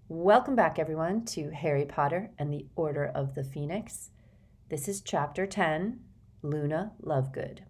Welcome back, everyone, to Harry Potter and the Order of the Phoenix. This is Chapter 10, Luna Lovegood.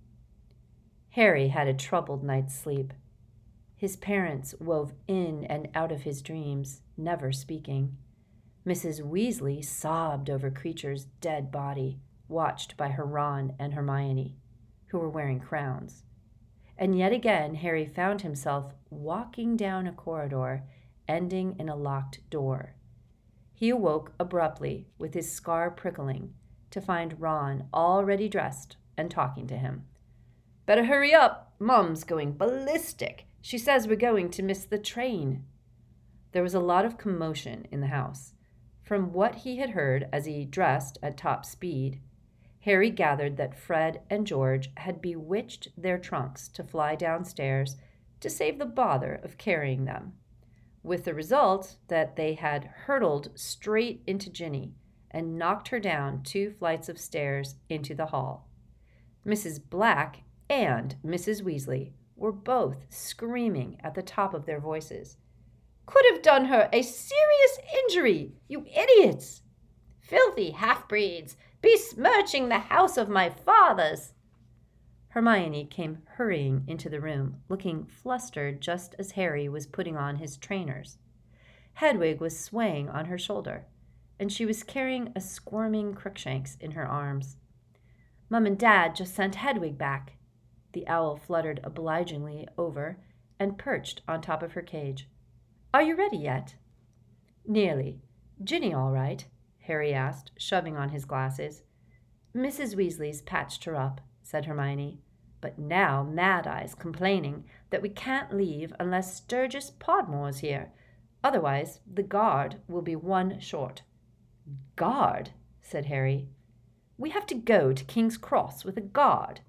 Harry had a troubled night's sleep. His parents wove in and out of his dreams, never speaking. Mrs. Weasley sobbed over Kreacher's dead body, watched by her Ron and Hermione, who were wearing crowns. And yet again, Harry found himself walking down a corridor, ending in a locked door. He awoke abruptly, with his scar prickling, to find Ron already dressed and talking to him. "Better hurry up! Mum's going ballistic. She says we're going to miss the train." There was a lot of commotion in the house. From what he had heard as he dressed at top speed, Harry gathered that Fred and George had bewitched their trunks to fly downstairs to save the bother of carrying them, with the result that they had hurtled straight into Ginny and knocked her down 2 flights of stairs into the hall. Mrs. Black and Mrs. Weasley were both screaming at the top of their voices. "Could have done her a serious injury, you idiots! Filthy half-breeds, besmirching the house of my fathers!" Hermione came hurrying into the room, looking flustered just as Harry was putting on his trainers. Hedwig was swaying on her shoulder, and she was carrying a squirming Crookshanks in her arms. "Mum and Dad just sent Hedwig back." The owl fluttered obligingly over and perched on top of her cage. "Are you ready yet?" "Nearly. Ginny all right?" Harry asked, shoving on his glasses. "Mrs. Weasley's patched her up," said Hermione. "But now Mad Eye's complaining that we can't leave unless Sturgis Podmore's here. Otherwise, the guard will be 1 short." "Guard?" said Harry. "We have to go to King's Cross with a guard."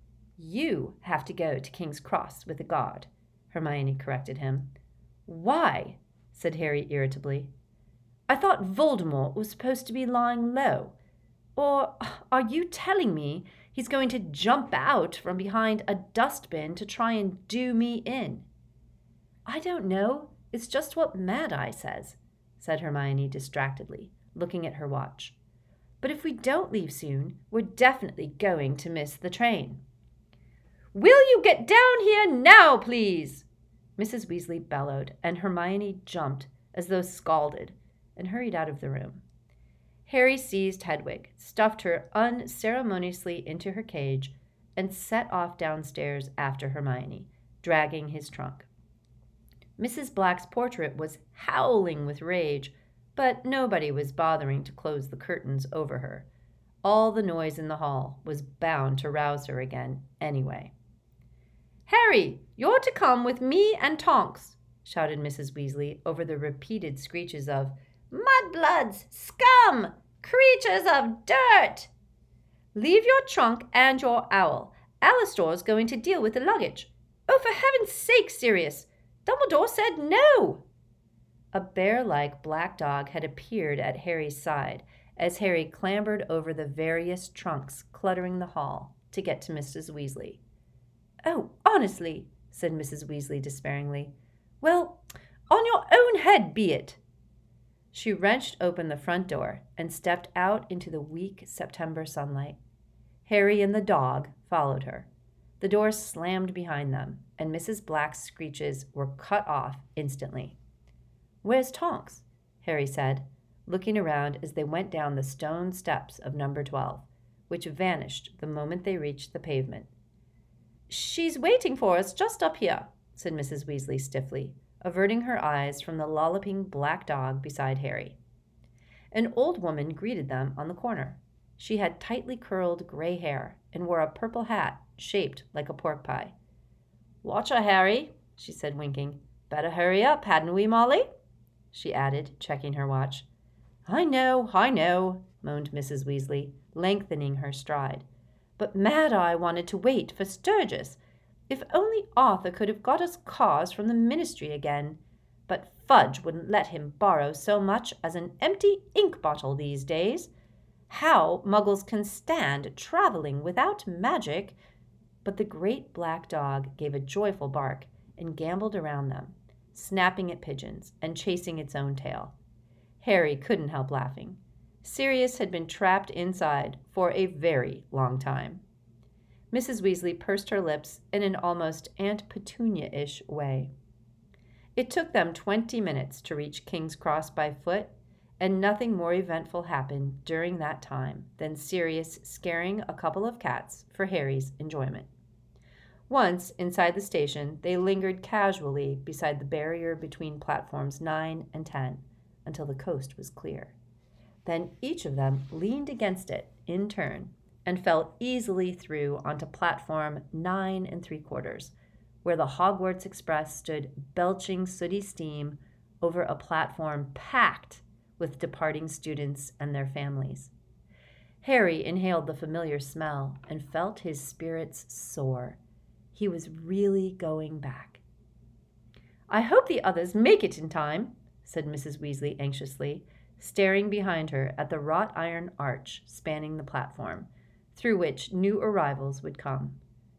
"You have to go to King's Cross with a guard," Hermione corrected him. "Why?" said Harry irritably. "I thought Voldemort was supposed to be lying low. Or are you telling me he's going to jump out from behind a dustbin to try and do me in?" "I don't know. It's just what Mad Eye says," said Hermione distractedly, looking at her watch. "But if we don't leave soon, we're definitely going to miss the train." "Will you get down here now, please?" Mrs. Weasley bellowed, and Hermione jumped as though scalded and hurried out of the room. Harry seized Hedwig, stuffed her unceremoniously into her cage, and set off downstairs after Hermione, dragging his trunk. Mrs. Black's portrait was howling with rage, but nobody was bothering to close the curtains over her. All the noise in the hall was bound to rouse her again anyway. "Harry, you're to come with me and Tonks," shouted Mrs. Weasley over the repeated screeches of "Mudbloods! Scum! Creatures of dirt! Leave your trunk and your owl. Alastor's going to deal with the luggage. Oh, for heaven's sake, Sirius! Dumbledore said no!" A bear-like black dog had appeared at Harry's side as Harry clambered over the various trunks cluttering the hall to get to Mrs. Weasley. "Oh, honestly," said Mrs. Weasley despairingly. "Well, on your own head be it." She wrenched open the front door and stepped out into the weak September sunlight. Harry and the dog followed her. The door slammed behind them, and Mrs. Black's screeches were cut off instantly. "Where's Tonks?" Harry said, looking around as they went down the stone steps of number 12, which vanished the moment they reached the pavement. "She's waiting for us just up here," said Mrs. Weasley stiffly, averting her eyes from the lolloping black dog beside Harry. An old woman greeted them on the corner. She had tightly curled gray hair and wore a purple hat shaped like a pork pie. "Watch her, Harry," she said, winking. "Better hurry up, hadn't we, Molly?" she added, checking her watch. I know," moaned Mrs. Weasley, lengthening her stride. "But Mad Eye wanted to wait for Sturgis. If only Arthur could have got us cars from the ministry again. But Fudge wouldn't let him borrow so much as an empty ink bottle these days. How Muggles can stand traveling without magic—" But the great black dog gave a joyful bark and gamboled around them, snapping at pigeons and chasing its own tail. Harry couldn't help laughing. Sirius had been trapped inside for a very long time. Mrs. Weasley pursed her lips in an almost Aunt Petunia-ish way. It took them 20 minutes to reach King's Cross by foot, and nothing more eventful happened during that time than Sirius scaring a couple of cats for Harry's enjoyment. Once, inside the station, they lingered casually beside the barrier between platforms 9 and 10 until the coast was clear. Then each of them leaned against it in turn and fell easily through onto platform 9 3/4, where the Hogwarts Express stood belching sooty steam over a platform packed with departing students and their families. Harry inhaled the familiar smell and felt his spirits soar. He was really going back. "I hope the others make it in time," said Mrs. Weasley anxiously, staring behind her at the wrought iron arch spanning the platform, through which new arrivals would come.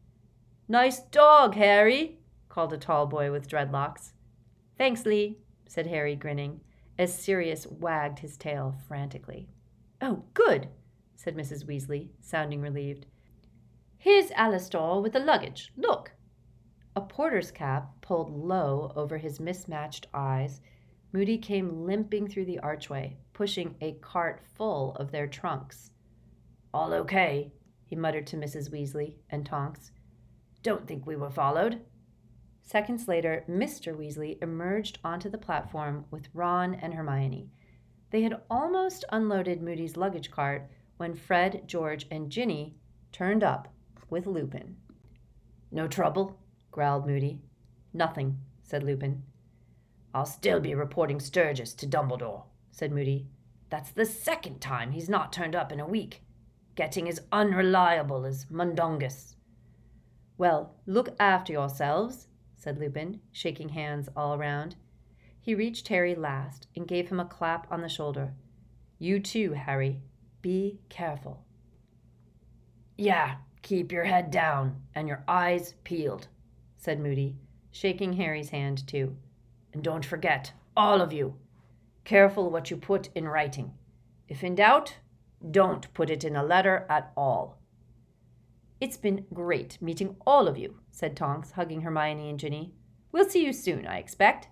"Nice dog, Harry," called a tall boy with dreadlocks. "Thanks, Lee," said Harry, grinning, as Sirius wagged his tail frantically. "Oh, good," said Mrs. Weasley, sounding relieved. "Here's Alastor with the luggage. Look." A porter's cap pulled low over his mismatched eyes, Moody came limping through the archway, pushing a cart full of their trunks. "All okay," he muttered to Mrs. Weasley and Tonks. "Don't think we were followed." Seconds later, Mr. Weasley emerged onto the platform with Ron and Hermione. They had almost unloaded Moody's luggage cart when Fred, George, and Ginny turned up with Lupin. "No trouble?" growled Moody. "Nothing," said Lupin. "I'll still be reporting Sturgis to Dumbledore," said Moody. "That's the second time he's not turned up in a week. Getting as unreliable as Mundungus." "Well, look after yourselves," said Lupin, shaking hands all around. He reached Harry last and gave him a clap on the shoulder. "You too, Harry. Be careful." "Yeah, keep your head down and your eyes peeled," said Moody, shaking Harry's hand too. "And don't forget, all of you, careful what you put in writing. If in doubt, don't put it in a letter at all." "It's been great meeting all of you," said Tonks, hugging Hermione and Ginny. "We'll see you soon, I expect."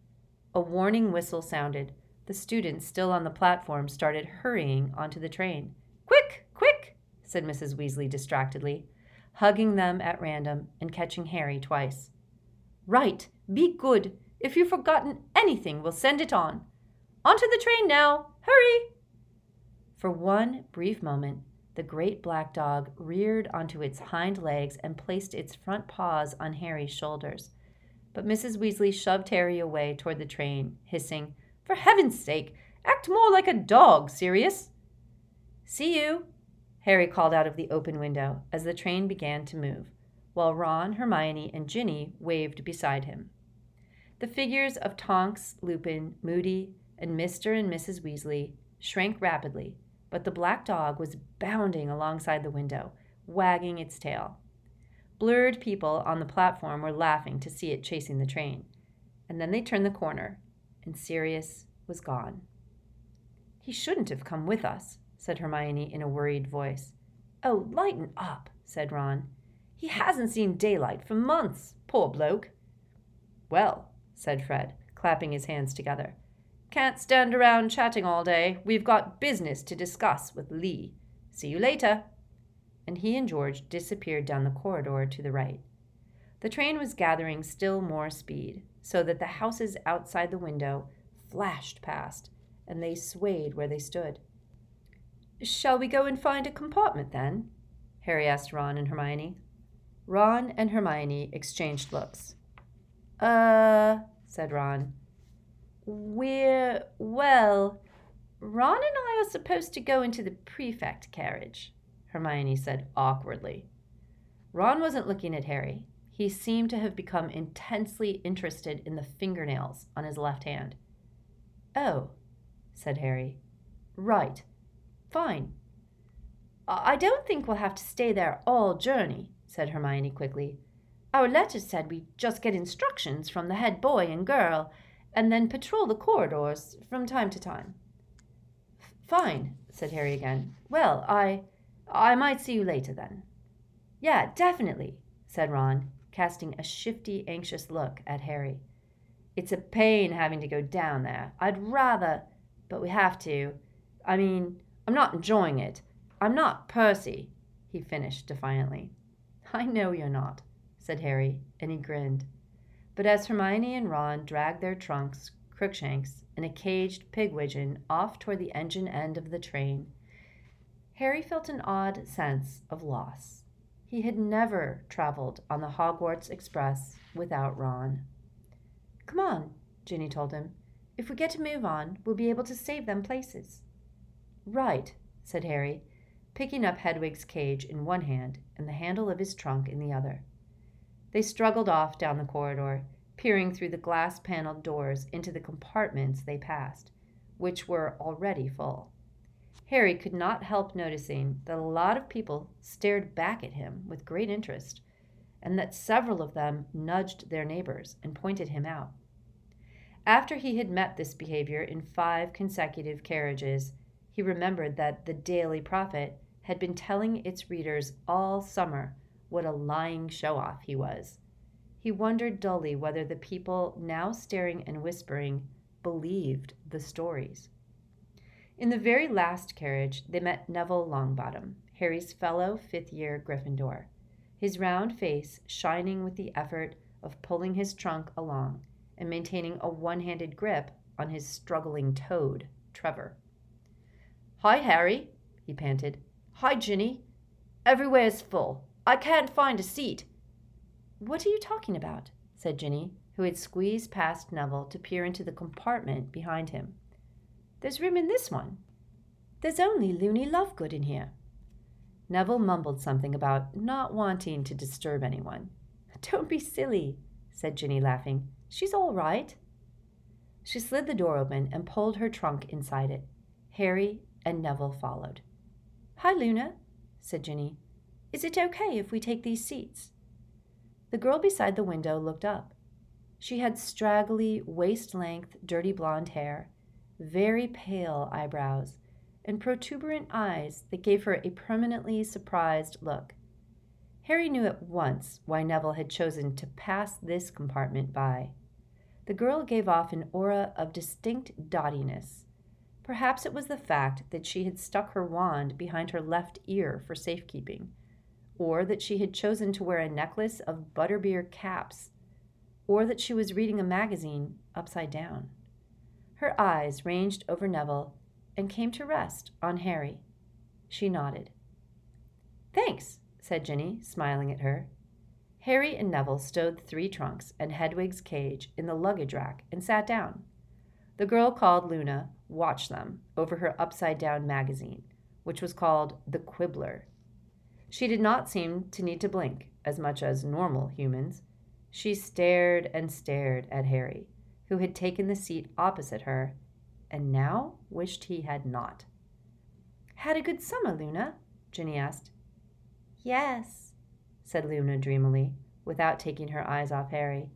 A warning whistle sounded. The students still on the platform started hurrying onto the train. "Quick, quick," said Mrs. Weasley distractedly, hugging them at random and catching Harry twice. "Right, be good. If you've forgotten anything, we'll send it on. Onto the train now. Hurry!" For one brief moment, the great black dog reared onto its hind legs and placed its front paws on Harry's shoulders. But Mrs. Weasley shoved Harry away toward the train, hissing, "For heaven's sake, act more like a dog, Sirius." "See you," Harry called out of the open window as the train began to move, while Ron, Hermione, and Ginny waved beside him. The figures of Tonks, Lupin, Moody, and Mr. and Mrs. Weasley shrank rapidly, but the black dog was bounding alongside the window, wagging its tail. Blurred people on the platform were laughing to see it chasing the train, and then they turned the corner, and Sirius was gone. "He shouldn't have come with us," said Hermione in a worried voice. "Oh, lighten up," said Ron. "He hasn't seen daylight for months, poor bloke." "Well," said Fred, clapping his hands together, "can't stand around chatting all day. We've got business to discuss with Lee. See you later." And he and George disappeared down the corridor to the right. The train was gathering still more speed, so that the houses outside the window flashed past, and they swayed where they stood. "Shall we go and find a compartment, then?" Harry asked Ron and Hermione. Ron and Hermione exchanged looks. Said Ron. Well, Ron and I are supposed to go into the prefect carriage," Hermione said awkwardly. Ron wasn't looking at Harry. He seemed to have become intensely interested in the fingernails on his left hand. "Oh," said Harry. "Right. Fine." "I don't think we'll have to stay there all journey," said Hermione quickly. Our letter said we'd just get instructions from the head boy and girl, and then patrol the corridors from time to time." "Fine," said Harry again. "Well, I might see you later then." "Yeah, definitely," said Ron, casting a shifty, anxious look at Harry. "It's a pain having to go down there. I'd rather, but we have to. I mean, I'm not enjoying it. I'm not Percy," he finished defiantly. "I know you're not," said Harry, and he grinned. But as Hermione and Ron dragged their trunks, Crookshanks, and a caged Pigwidgeon off toward the engine end of the train, Harry felt an odd sense of loss. He had never traveled on the Hogwarts Express without Ron. "Come on," Ginny told him. "If we get to move on, we'll be able to save them places." "Right," said Harry, picking up Hedwig's cage in one hand and the handle of his trunk in the other. They struggled off down the corridor, peering through the glass-paneled doors into the compartments they passed, which were already full. Harry could not help noticing that a lot of people stared back at him with great interest, and that several of them nudged their neighbors and pointed him out. After he had met this behavior in 5 consecutive carriages, he remembered that the Daily Prophet had been telling its readers all summer what a lying show-off he was. He wondered dully whether the people now staring and whispering believed the stories. In the very last carriage, they met Neville Longbottom, Harry's fellow fifth-year Gryffindor, his round face shining with the effort of pulling his trunk along and maintaining a one-handed grip on his struggling toad, Trevor. "Hi, Harry," he panted. "Hi, Ginny. Everywhere's full. I can't find a seat." "What are you talking about?" said Ginny, who had squeezed past Neville to peer into the compartment behind him. "There's room in this one. There's only Loony Lovegood in here." Neville mumbled something about not wanting to disturb anyone. "Don't be silly," said Ginny, laughing. "She's all right." She slid the door open and pulled her trunk inside it. Harry and Neville followed. "Hi, Luna," said Ginny. "Is it okay if we take these seats?" The girl beside the window looked up. She had straggly, waist-length, dirty blonde hair, very pale eyebrows, and protuberant eyes that gave her a permanently surprised look. Harry knew at once why Neville had chosen to pass this compartment by. The girl gave off an aura of distinct dottiness. Perhaps it was the fact that she had stuck her wand behind her left ear for safekeeping, or that she had chosen to wear a necklace of butterbeer caps, or that she was reading a magazine upside down. Her eyes ranged over Neville and came to rest on Harry. She nodded. "Thanks," said Ginny, smiling at her. Harry and Neville stowed the 3 trunks and Hedwig's cage in the luggage rack and sat down. The girl called Luna watched them over her upside-down magazine, which was called The Quibbler. She did not seem to need to blink as much as normal humans. She stared and stared at Harry, who had taken the seat opposite her and now wished he had not. "Had a good summer, Luna?" Ginny asked. "Yes," said Luna dreamily, without taking her eyes off Harry.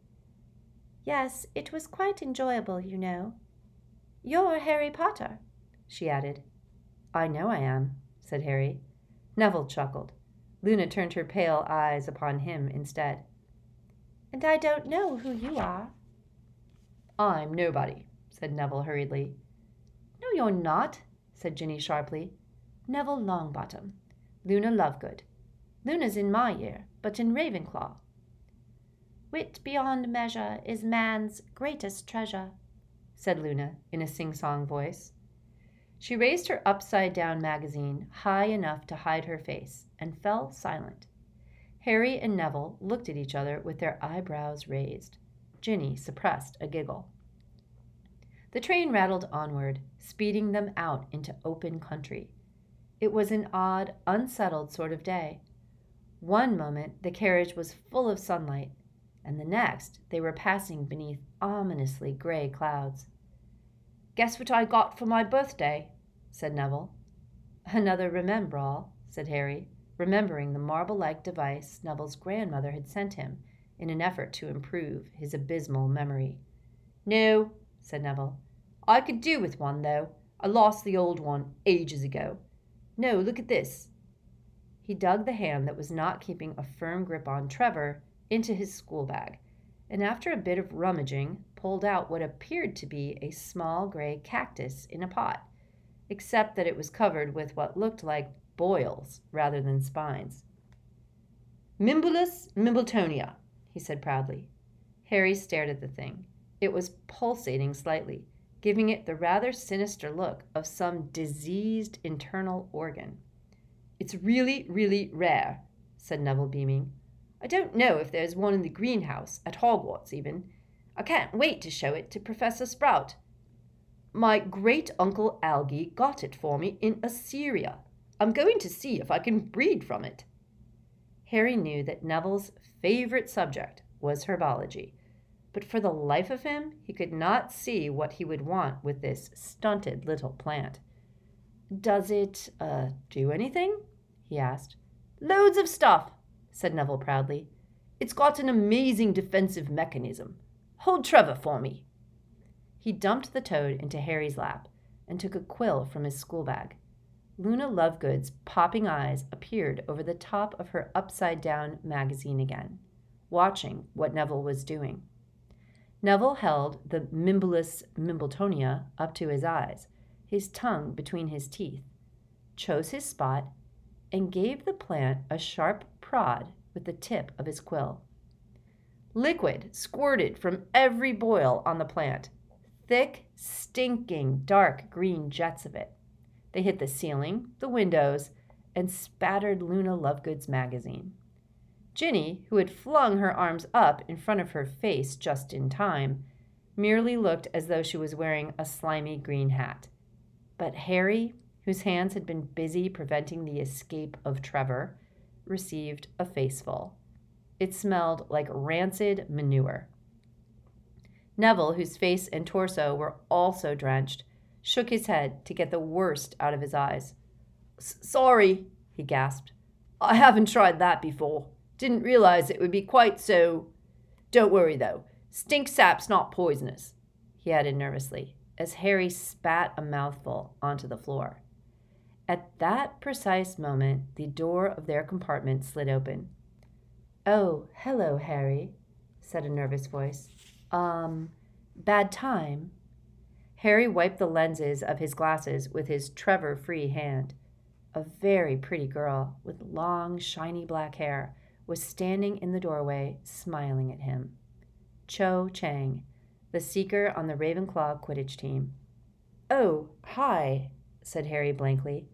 "Yes, it was quite enjoyable, you know. You're Harry Potter," she added. "I know I am," said Harry. Neville chuckled. Luna turned her pale eyes upon him instead. "And I don't know who you are." "I'm nobody," said Neville hurriedly. "No, you're not," said Ginny sharply. "Neville Longbottom. Luna Lovegood. Luna's in my year, but in Ravenclaw." "Wit beyond measure is man's greatest treasure," said Luna in a sing-song voice. She raised her upside-down magazine high enough to hide her face and fell silent. Harry and Neville looked at each other with their eyebrows raised. Ginny suppressed a giggle. The train rattled onward, speeding them out into open country. It was an odd, unsettled sort of day. One moment the carriage was full of sunlight, and the next they were passing beneath ominously gray clouds. "Guess what I got for my birthday?" said Neville. "Another Remembrall," said Harry, remembering the marble-like device Neville's grandmother had sent him in an effort to improve his abysmal memory. "No," said Neville. "I could do with one, though. I lost the old one ages ago. No, look at this." He dug the hand that was not keeping a firm grip on Trevor into his school bag, and after a bit of rummaging, pulled out what appeared to be a small gray cactus in a pot, except that it was covered with what looked like boils rather than spines. "Mimbulus Mimbletonia," he said proudly. Harry stared at the thing. It was pulsating slightly, giving it the rather sinister look of some diseased internal organ. "It's really, really rare," said Neville, beaming. "I don't know if there's one in the greenhouse, at Hogwarts even. I can't wait to show it to Professor Sprout. My great-uncle Algy got it for me in Assyria. I'm going to see if I can breed from it." Harry knew that Neville's favorite subject was herbology, but for the life of him he could not see what he would want with this stunted little plant. "Does it, do anything?" he asked. "Loads of stuff," said Neville proudly. "It's got an amazing defensive mechanism. Hold Trevor for me." He dumped the toad into Harry's lap and took a quill from his school bag. Luna Lovegood's popping eyes appeared over the top of her upside-down magazine again, watching what Neville was doing. Neville held the Mimbulus Mimbletonia up to his eyes, his tongue between his teeth, chose his spot, and gave the plant a sharp prod with the tip of his quill. Liquid squirted from every boil on the plant, thick, stinking, dark green jets of it. They hit the ceiling, the windows, and spattered Luna Lovegood's magazine. Ginny, who had flung her arms up in front of her face just in time, merely looked as though she was wearing a slimy green hat. But Harry, whose hands had been busy preventing the escape of Trevor, received a faceful. It smelled like rancid manure. Neville, whose face and torso were also drenched, shook his head to get the worst out of his eyes. "Sorry," he gasped. "I haven't tried that before. Didn't realize it would be quite so. Don't worry, though. Stink sap's not poisonous," he added nervously, as Harry spat a mouthful onto the floor. At that precise moment, the door of their compartment slid open. "Oh, hello, Harry," said a nervous voice. Bad time?" Harry wiped the lenses of his glasses with his Trevor-free hand. A very pretty girl with long, shiny black hair was standing in the doorway, smiling at him. Cho Chang, the seeker on the Ravenclaw Quidditch team. "Oh, hi," said Harry blankly.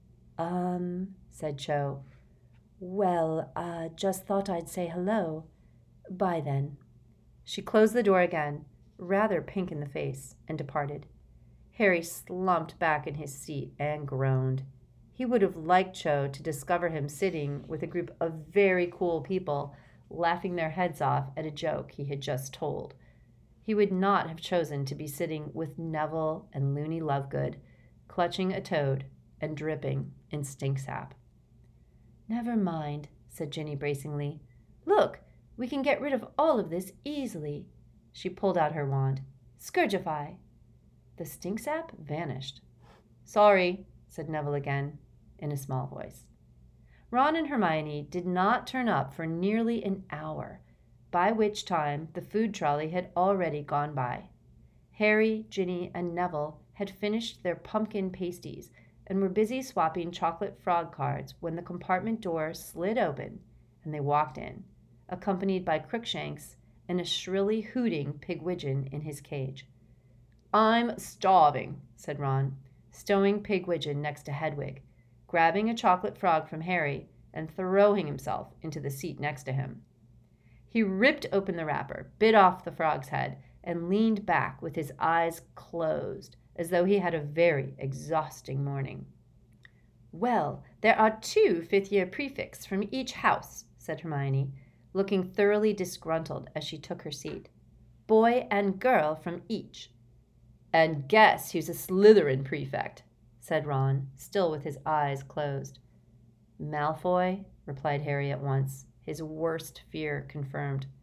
Said Cho. "Well, just thought I'd say hello. Bye then." She closed the door again, rather pink in the face, and departed. Harry slumped back in his seat and groaned. He would have liked Cho to discover him sitting with a group of very cool people laughing their heads off at a joke he had just told. He would not have chosen to be sitting with Neville and Loony Lovegood, clutching a toad and dripping in stink sap. "Never mind," said Ginny bracingly. "Look, we can get rid of all of this easily." She pulled out her wand. "Scourgify." The stink sap vanished. "Sorry," said Neville again, in a small voice. Ron and Hermione did not turn up for nearly an hour, by which time the food trolley had already gone by. Harry, Ginny, and Neville had finished their pumpkin pasties and were busy swapping chocolate frog cards when the compartment door slid open and they walked in, accompanied by Crookshanks and a shrilly hooting Pigwidgeon in his cage. "I'm starving," said Ron, stowing Pigwidgeon next to Hedwig, grabbing a chocolate frog from Harry and throwing himself into the seat next to him. He ripped open the wrapper, bit off the frog's head, and leaned back with his eyes closed, as though he had a very exhausting morning. "Well, there are 2 fifth-year prefects from each house," said Hermione, looking thoroughly disgruntled as she took her seat. "Boy and girl from each." "And guess who's a Slytherin prefect?" said Ron, still with his eyes closed. "Malfoy," replied Harry at once, his worst fear confirmed.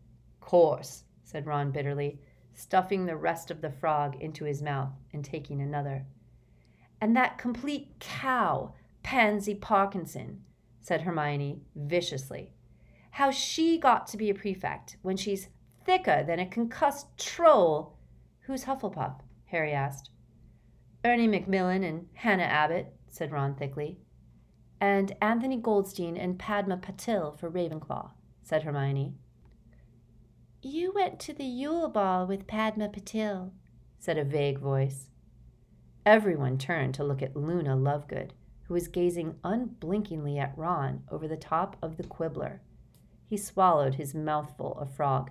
course, said Ron bitterly, stuffing the rest of the frog into his mouth and taking another. And that complete cow, Pansy Parkinson, said Hermione viciously. How she got to be a prefect when she's thicker than a concussed troll. Who's Hufflepuff? Harry asked. Ernie Macmillan and Hannah Abbott, said Ron thickly. And Anthony Goldstein and Padma Patil for Ravenclaw, said Hermione. You went to the Yule Ball with Padma Patil, said a vague voice. Everyone turned to look at Luna Lovegood, who was gazing unblinkingly at Ron over the top of the quibbler. He swallowed his mouthful of frog.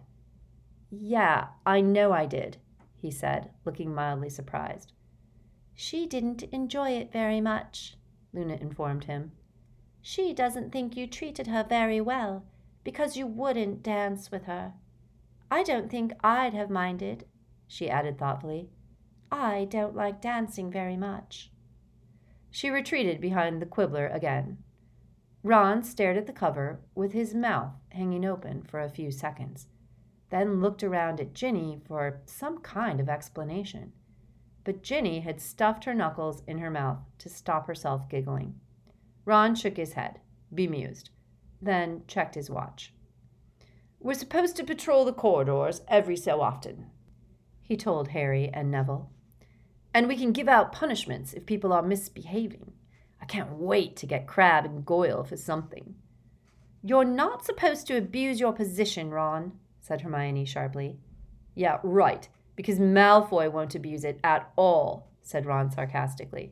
Yeah, I know I did, he said, looking mildly surprised. She didn't enjoy it very much, Luna informed him. She doesn't think you treated her very well, because you wouldn't dance with her. I don't think I'd have minded, she added thoughtfully. I don't like dancing very much. She retreated behind the quibbler again. Ron stared at the cover with his mouth hanging open for a few seconds, then looked around at Ginny for some kind of explanation. But Ginny had stuffed her knuckles in her mouth to stop herself giggling. Ron shook his head, bemused, then checked his watch. We're supposed to patrol the corridors every so often, he told Harry and Neville. And we can give out punishments if people are misbehaving. I can't wait to get Crabbe and Goyle for something. You're not supposed to abuse your position, Ron, said Hermione sharply. Yeah, right, because Malfoy won't abuse it at all, said Ron sarcastically.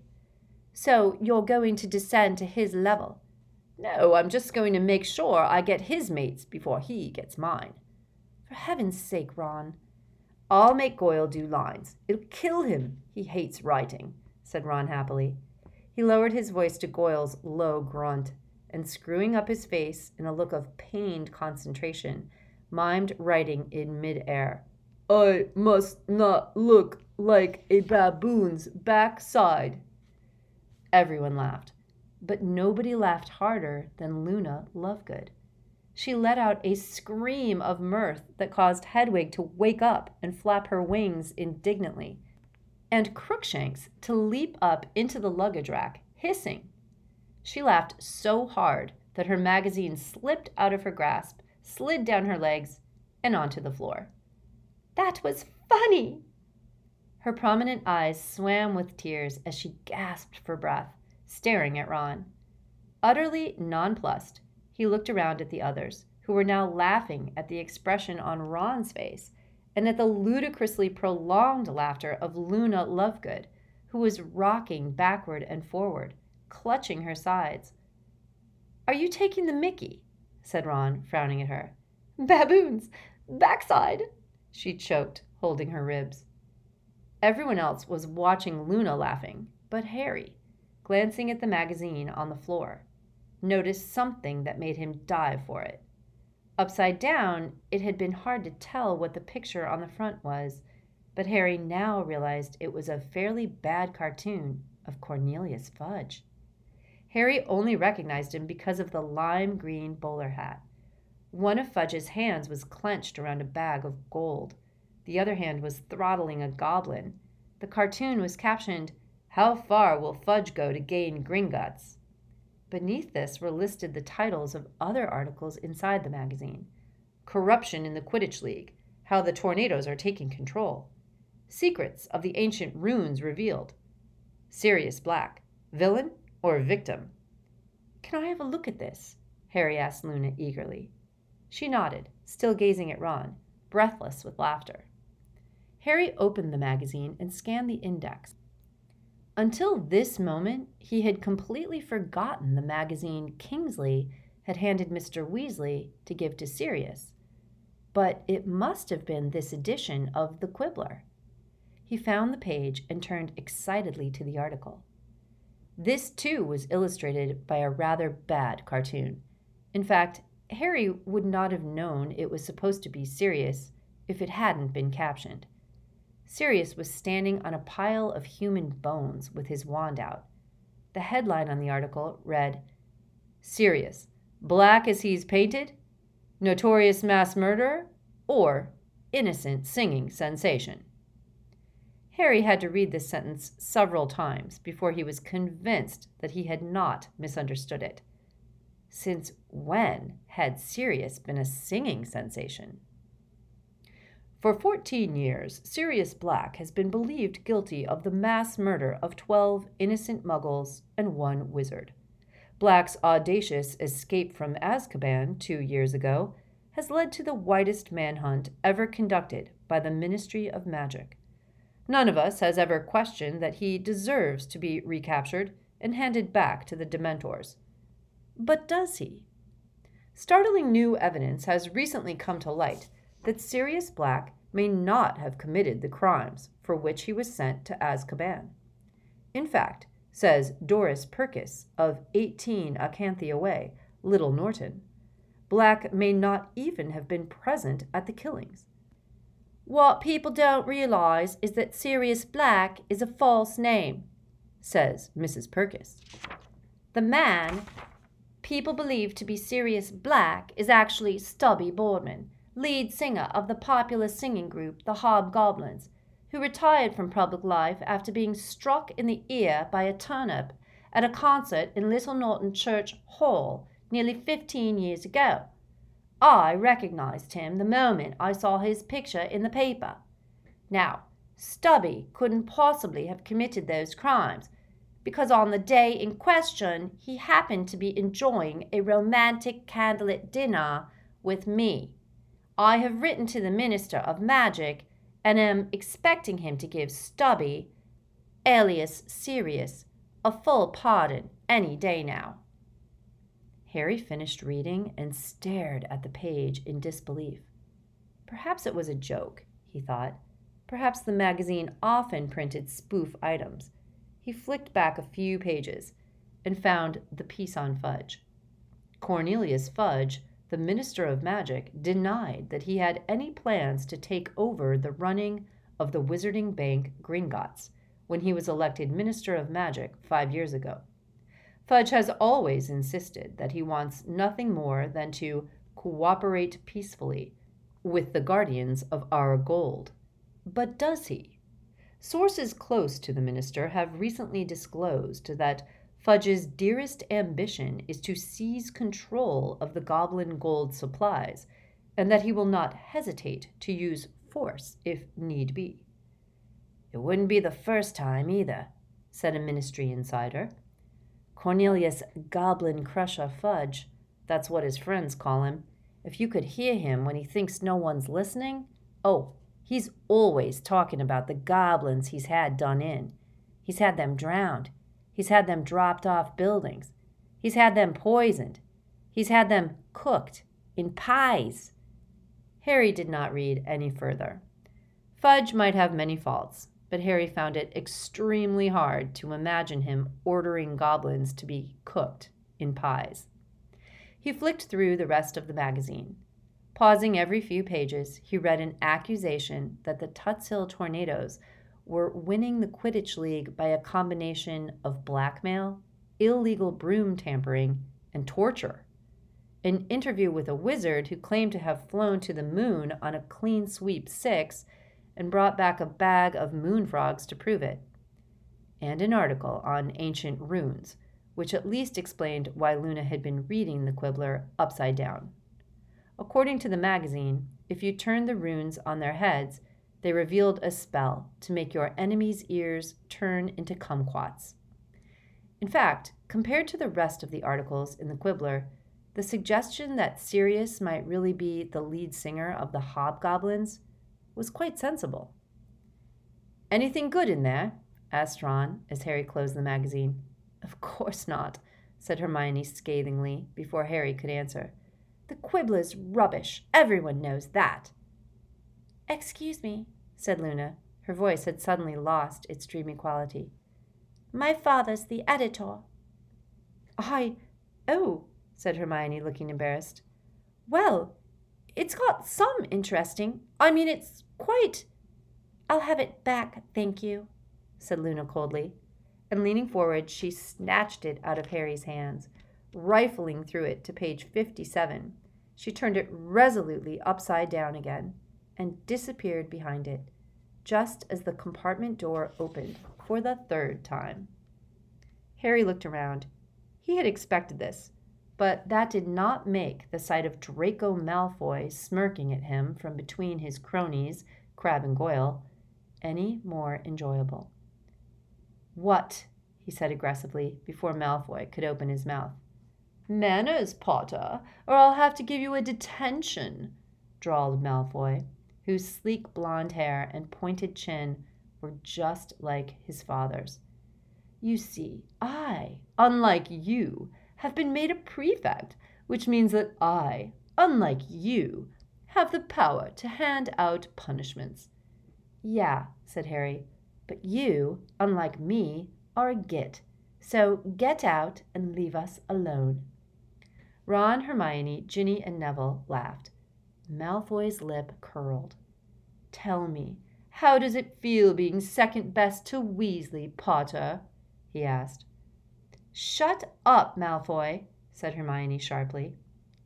So you're going to descend to his level? No, I'm just going to make sure I get his mates before he gets mine. For heaven's sake, Ron. I'll make Goyle do lines. It'll kill him. He hates writing, said Ron happily. He lowered his voice to Goyle's low grunt, and screwing up his face in a look of pained concentration, mimed writing in mid-air. I must not look like a baboon's backside. Everyone laughed, but nobody laughed harder than Luna Lovegood. She let out a scream of mirth that caused Hedwig to wake up and flap her wings indignantly, and Crookshanks to leap up into the luggage rack, hissing. She laughed so hard that her magazine slipped out of her grasp, slid down her legs, and onto the floor. That was funny! Her prominent eyes swam with tears as she gasped for breath, staring at Ron. Utterly nonplussed, he looked around at the others, who were now laughing at the expression on Ron's face and at the ludicrously prolonged laughter of Luna Lovegood, who was rocking backward and forward, clutching her sides. Are you taking the mickey? Said Ron, frowning at her. Baboons! Backside! She choked, holding her ribs. Everyone else was watching Luna laughing, but Harry, glancing at the magazine on the floor, noticed something that made him dive for it. Upside down, it had been hard to tell what the picture on the front was, but Harry now realized it was a fairly bad cartoon of Cornelius Fudge. Harry only recognized him because of the lime green bowler hat. One of Fudge's hands was clenched around a bag of gold. The other hand was throttling a goblin. The cartoon was captioned, How far will Fudge go to gain Gringotts? Beneath this were listed the titles of other articles inside the magazine. Corruption in the Quidditch League, How the Tornadoes are taking control. Secrets of the Ancient Runes revealed. Sirius Black, Villain or Victim? Can I have a look at this? Harry asked Luna eagerly. She nodded, still gazing at Ron, breathless with laughter. Harry opened the magazine and scanned the index. Until this moment, he had completely forgotten the magazine Kingsley had handed Mr. Weasley to give to Sirius. But it must have been this edition of The Quibbler. He found the page and turned excitedly to the article. This, too, was illustrated by a rather bad cartoon. In fact, Harry would not have known it was supposed to be Sirius if it hadn't been captioned. Sirius was standing on a pile of human bones with his wand out. The headline on the article read, Sirius, black as he's painted? Notorious mass murderer? or innocent singing sensation. Harry had to read this sentence several times before he was convinced that he had not misunderstood it. Since when had Sirius been a singing sensation? For 14 years, Sirius Black has been believed guilty of the mass murder of 12 innocent muggles and 1 wizard. Black's audacious escape from Azkaban 2 years ago has led to the widest manhunt ever conducted by the Ministry of Magic. None of us has ever questioned that he deserves to be recaptured and handed back to the Dementors. But does he? Startling new evidence has recently come to light that Sirius Black may not have committed the crimes for which he was sent to Azkaban. In fact, says Doris Purkis of 18 Acanthia Way, Little Norton, Black may not even have been present at the killings. What people don't realize is that Sirius Black is a false name, says Mrs. Purkis. The man people believe to be Sirius Black is actually Stubby Boardman, lead singer of the popular singing group The Hobgoblins, who retired from public life after being struck in the ear by a turnip at a concert in Little Norton Church Hall nearly 15 years ago. I recognized him the moment I saw his picture in the paper. Now, Stubby couldn't possibly have committed those crimes, because on the day in question he happened to be enjoying a romantic candlelit dinner with me. I have written to the Minister of Magic and am expecting him to give Stubby, alias Sirius, a full pardon any day now. Harry finished reading and stared at the page in disbelief. Perhaps it was a joke, he thought. Perhaps the magazine often printed spoof items. He flicked back a few pages and found the piece on Fudge. Cornelius Fudge, the Minister of Magic, denied that he had any plans to take over the running of the Wizarding Bank Gringotts when he was elected Minister of Magic 5 years ago. Fudge has always insisted that he wants nothing more than to cooperate peacefully with the guardians of our gold. But does he? Sources close to the minister have recently disclosed that Fudge's dearest ambition is to seize control of the goblin gold supplies, and that he will not hesitate to use force if need be. It wouldn't be the first time either, said a ministry insider. Cornelius Goblin Crusher Fudge, that's what his friends call him. If you could hear him when he thinks no one's listening, he's always talking about the goblins he's had done in. He's had them drowned. He's had them dropped off buildings. He's had them poisoned. He's had them cooked in pies. Harry did not read any further. Fudge might have many faults, but Harry found it extremely hard to imagine him ordering goblins to be cooked in pies. He flicked through the rest of the magazine. Pausing every few pages, he read an accusation that the Tuts Hill Tornadoes were winning the Quidditch League by a combination of blackmail, illegal broom tampering, and torture. An interview with a wizard who claimed to have flown to the moon on a clean sweep 6 and brought back a bag of moon frogs to prove it. And an article on ancient runes, which at least explained why Luna had been reading the Quibbler upside down. According to the magazine, if you turned the runes on their heads, they revealed a spell to make your enemy's ears turn into kumquats. In fact, compared to the rest of the articles in the Quibbler, the suggestion that Sirius might really be the lead singer of the Hobgoblins was quite sensible. Anything good in there? Asked Ron as Harry closed the magazine. Of course not, said Hermione scathingly before Harry could answer. The Quibbler's rubbish. Everyone knows that. Excuse me, said Luna. Her voice had suddenly lost its dreamy quality. My father's the editor. Oh, said Hermione, looking embarrassed. Well, it's got some interesting. It's quite... I'll have it back, thank you, said Luna coldly, and leaning forward, she snatched it out of Harry's hands, rifling through it to page 57, She turned it resolutely upside down again and disappeared behind it, just as the compartment door opened for the third time. Harry looked around. He had expected this, but that did not make the sight of Draco Malfoy smirking at him from between his cronies, Crabbe and Goyle, any more enjoyable. "What?" he said aggressively, before Malfoy could open his mouth. "Manners, Potter, or I'll have to give you a detention," drawled Malfoy, whose sleek blonde hair and pointed chin were just like his father's. "You see, I, unlike you, have been made a prefect, which means that I, unlike you, have the power to hand out punishments." "Yeah," said Harry, "but you, unlike me, are a git. So get out and leave us alone." Ron, Hermione, Ginny, and Neville laughed. Malfoy's lip curled. "Tell me, how does it feel being second best to Weasley, Potter?" he asked. "Shut up, Malfoy," said Hermione sharply.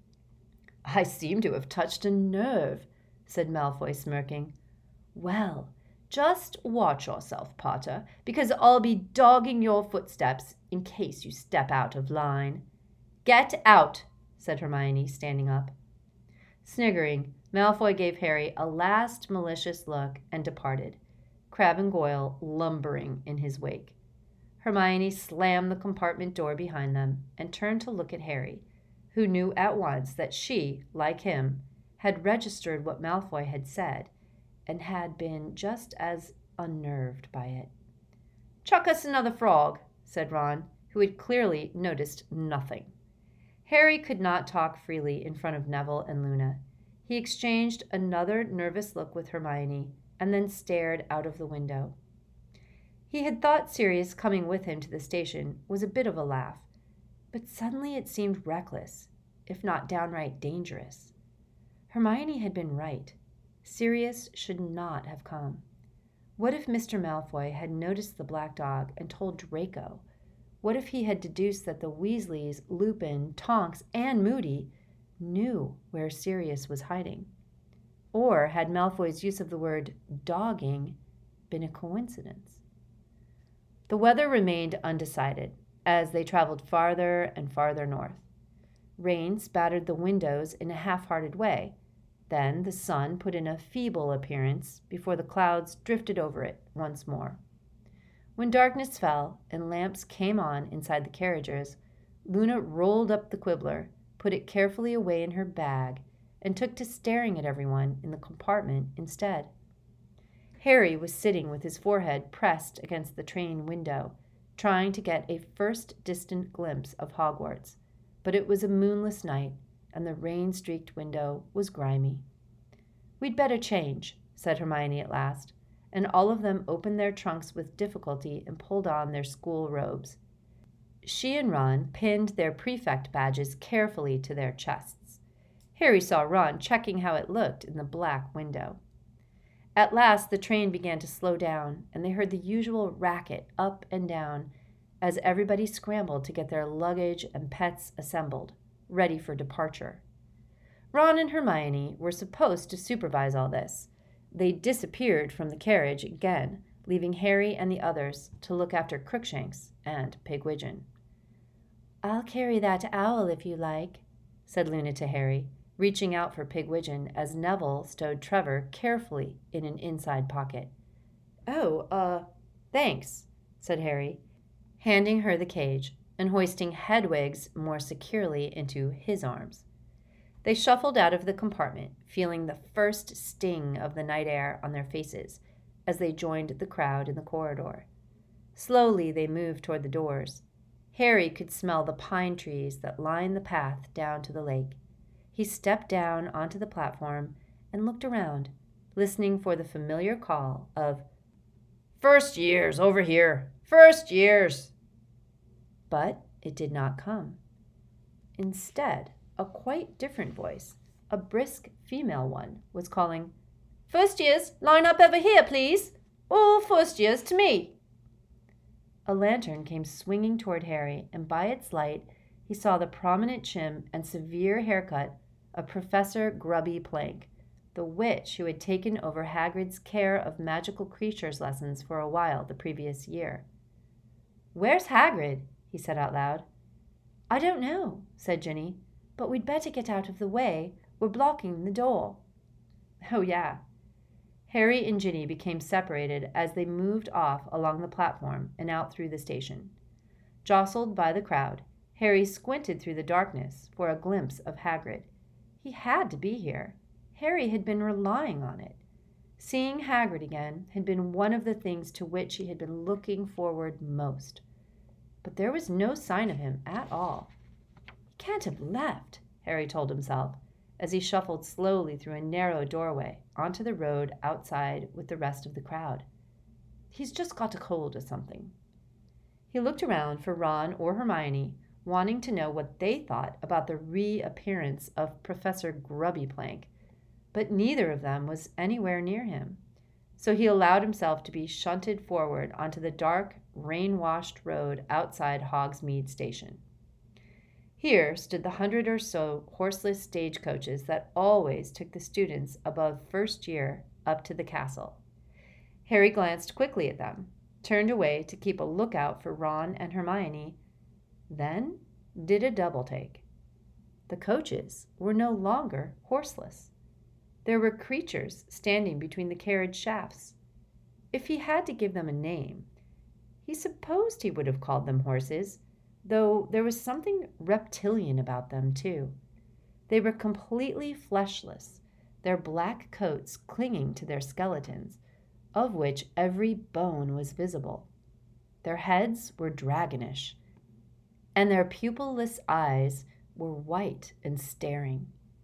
"I seem to have touched a nerve," said Malfoy, smirking. "Well, just watch yourself, Potter, because I'll be dogging your footsteps in case you step out of line." "Get out," said Hermione, standing up. Sniggering, Malfoy gave Harry a last malicious look and departed, Crabbe and Goyle lumbering in his wake. Hermione slammed the compartment door behind them and turned to look at Harry, who knew at once that she, like him, had registered what Malfoy had said and had been just as unnerved by it. "Chuck us another frog," said Ron, who had clearly noticed nothing. Harry could not talk freely in front of Neville and Luna. He exchanged another nervous look with Hermione and then stared out of the window. He had thought Sirius coming with him to the station was a bit of a laugh, but suddenly it seemed reckless, if not downright dangerous. Hermione had been right. Sirius should not have come. What if Mr. Malfoy had noticed the black dog and told Draco? What if he had deduced that the Weasleys, Lupin, Tonks, and Moody knew where Sirius was hiding? Or had Malfoy's use of the word dogging been a coincidence? The weather remained undecided as they traveled farther and farther north. Rain spattered the windows in a half-hearted way. Then the sun put in a feeble appearance before the clouds drifted over it once more. When darkness fell and lamps came on inside the carriages, Luna rolled up the Quibbler, put it carefully away in her bag, and took to staring at everyone in the compartment instead. Harry was sitting with his forehead pressed against the train window, trying to get a first distant glimpse of Hogwarts, but it was a moonless night, and the rain-streaked window was grimy. "We'd better change," said Hermione at last, and all of them opened their trunks with difficulty and pulled on their school robes. She and Ron pinned their prefect badges carefully to their chests. Harry saw Ron checking how it looked in the black window. At last the train began to slow down, and they heard the usual racket up and down as everybody scrambled to get their luggage and pets assembled, ready for departure. Ron and Hermione were supposed to supervise all this. They disappeared from the carriage again, leaving Harry and the others to look after Crookshanks and Pigwidgeon. "I'll carry that owl if you like," said Luna to Harry, reaching out for Pigwidgeon as Neville stowed Trevor carefully in an inside pocket. "Oh, thanks," said Harry, handing her the cage and hoisting Hedwig's more securely into his arms. They shuffled out of the compartment, feeling the first sting of the night air on their faces as they joined the crowd in the corridor. Slowly they moved toward the doors. Harry could smell the pine trees that lined the path down to the lake. He stepped down onto the platform and looked around, listening for the familiar call of, "First years, over here! First years!" But it did not come. Instead, a quite different voice, a brisk female one, was calling, "First years, line up over here, please! All first years to me!" A lantern came swinging toward Harry, and by its light he saw the prominent chin and severe haircut of Professor Grubby Plank, the witch who had taken over Hagrid's care of magical creatures lessons for a while the previous year. "Where's Hagrid?" he said out loud. "I don't know," said Ginny, "but we'd better get out of the way. We're blocking the door." "Oh, yeah." Harry and Ginny became separated as they moved off along the platform and out through the station. Jostled by the crowd, Harry squinted through the darkness for a glimpse of Hagrid. He had to be here. Harry had been relying on it. Seeing Hagrid again had been one of the things to which he had been looking forward most. But there was no sign of him at all. "He can't have left," Harry told himself, as he shuffled slowly through a narrow doorway onto the road outside with the rest of the crowd. "He's just got a cold or something." He looked around for Ron or Hermione, wanting to know what they thought about the reappearance of Professor Grubby Plank, but neither of them was anywhere near him. So he allowed himself to be shunted forward onto the dark, rain-washed road outside Hogsmeade Station. Here stood the 100 or so horseless stagecoaches that always took the students above first year up to the castle. Harry glanced quickly at them, turned away to keep a lookout for Ron and Hermione, then did a double take. The coaches were no longer horseless. There were creatures standing between the carriage shafts. If he had to give them a name, he supposed he would have called them horses, though there was something reptilian about them, too. They were completely fleshless, their black coats clinging to their skeletons, of which every bone was visible. Their heads were dragonish, and their pupilless eyes were white and staring.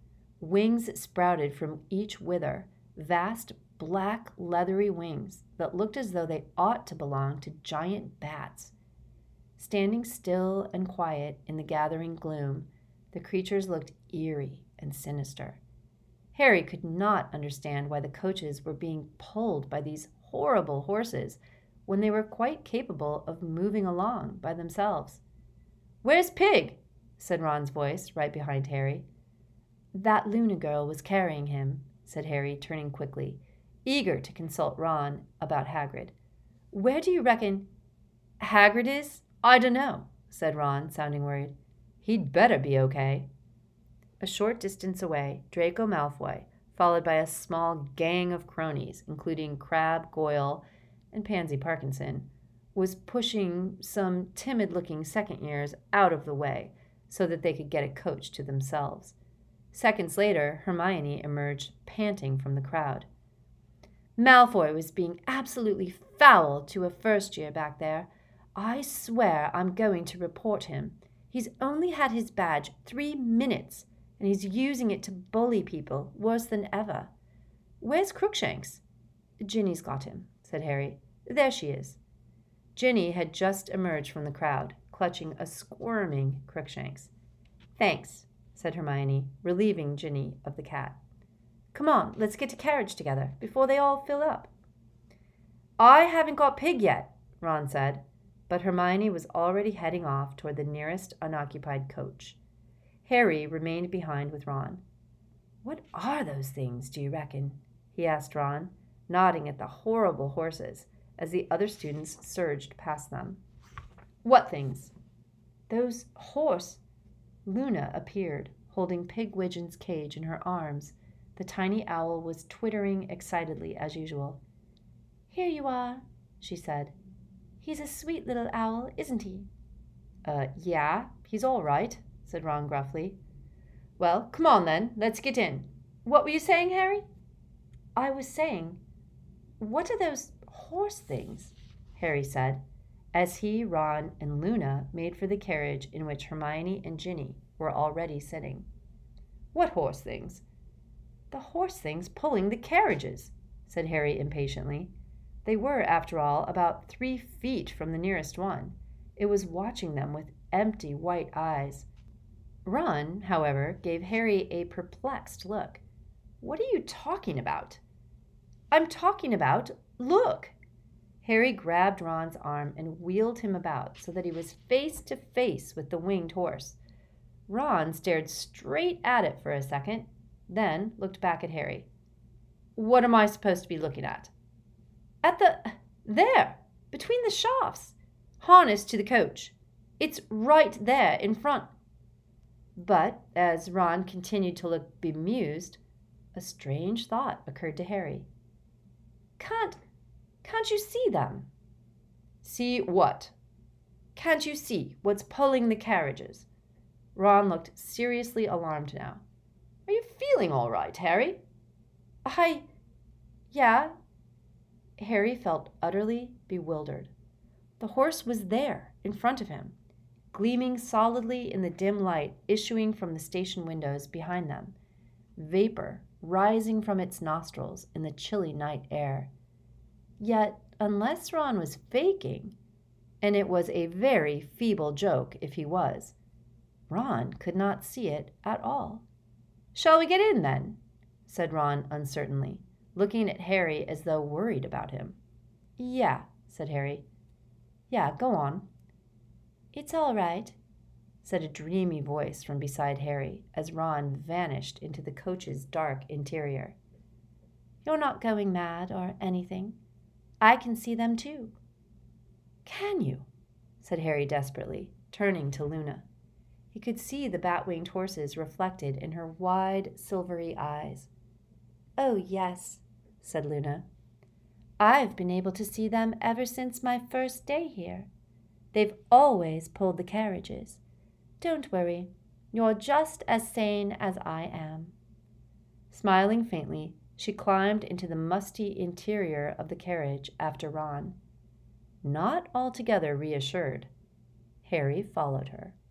Wings sprouted from each wither, vast black leathery wings that looked as though they ought to belong to giant bats. Standing still and quiet in the gathering gloom, the creatures looked eerie and sinister. Harry could not understand why the coaches were being pulled by these horrible horses when they were quite capable of moving along by themselves. "Where's Pig?" said Ron's voice right behind Harry. "That Luna girl was carrying him," said Harry, turning quickly, eager to consult Ron about Hagrid. "Where do you reckon Hagrid is?" "I dunno," said Ron, sounding worried. "He'd better be okay." A short distance away, Draco Malfoy, followed by a small gang of cronies, including Crabbe Goyle and Pansy Parkinson, was pushing some timid-looking second years out of the way so that they could get a coach to themselves. Seconds later, Hermione emerged panting from the crowd. "Malfoy was being absolutely foul to a first year back there. I swear I'm going to report him. He's only had his badge 3 minutes, and he's using it to bully people worse than ever. Where's Crookshanks?" "Ginny's got him," said Harry. "There she is." Ginny had just emerged from the crowd, clutching a squirming Crookshanks. "Thanks," said Hermione, relieving Ginny of the cat. "Come on, let's get a carriage together before they all fill up." "I haven't got Pig yet," Ron said, but Hermione was already heading off toward the nearest unoccupied coach. Harry remained behind with Ron. "What are those things, do you reckon?" he asked Ron, nodding at the horrible horses as the other students surged past them. "What things?" "Those horse—" Luna appeared, holding Pigwidgeon's cage in her arms. The tiny owl was twittering excitedly as usual. "Here you are," she said. "He's a sweet little owl, isn't he?" Yeah, he's all right," said Ron gruffly. "Well, come on then, let's get in. What were you saying, Harry?" "I was saying, what are those horse things?" Harry said, as he, Ron, and Luna made for the carriage in which Hermione and Ginny were already sitting. "What horse things?" "The horse things pulling the carriages," said Harry impatiently. They were, after all, about 3 feet from the nearest one. It was watching them with empty white eyes. Ron, however, gave Harry a perplexed look. "What are you talking about?" "I'm talking about, look!" Harry grabbed Ron's arm and wheeled him about so that he was face to face with the winged horse. Ron stared straight at it for a second, then looked back at Harry. What am I supposed to be looking at? There, between the shafts, harnessed to the coach. It's right there in front. But as Ron continued to look bemused, a strange thought occurred to Harry. Can't you see them? See what? Can't you see what's pulling the carriages? Ron looked seriously alarmed now. Are you feeling all right, Harry? Yeah. Harry felt utterly bewildered. The horse was there, in front of him, gleaming solidly in the dim light issuing from the station windows behind them, vapor rising from its nostrils in the chilly night air. Yet, unless Ron was faking, and it was a very feeble joke if he was, Ron could not see it at all. Shall we get in, then? Said Ron uncertainly, looking at Harry as though worried about him. Yeah, said Harry. Yeah, go on. It's all right, said a dreamy voice from beside Harry as Ron vanished into the coach's dark interior. You're not going mad or anything. I can see them too. Can you? Said Harry desperately, turning to Luna. He could see the bat-winged horses reflected in her wide, silvery eyes. Oh, yes, said Luna. I've been able to see them ever since my first day here. They've always pulled the carriages. Don't worry. You're just as sane as I am. Smiling faintly, she climbed into the musty interior of the carriage after Ron. Not altogether reassured, Harry followed her.